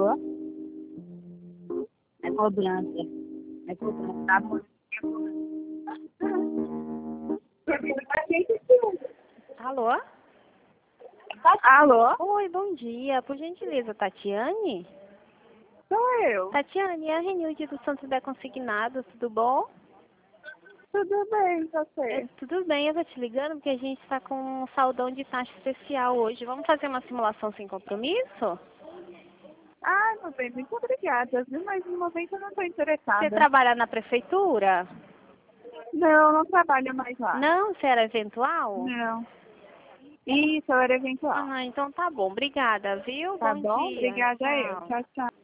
Alô? É cobrança. É cobrança. Tá bom. Alô? Alô? Oi, bom dia. Por gentileza, Tatiane? Sou eu. Tatiane, é a Renilde do Santo Dé Consignado, tudo bom? Tudo bem, você? Tudo bem, eu tô te ligando porque a gente está com um saldão de taxa especial hoje. Vamos fazer uma simulação sem compromisso? Ah, meu bem, muito obrigada, viu? Mas no momento eu não estou Você interessada. trabalha na prefeitura? Não, não trabalho mais lá. Não? Você era eventual? Não. Isso, eu era eventual. Ah, então tá bom. Obrigada, viu? Tá Bom bom? dia. Obrigada eu. Tchau. Tchau, tchau.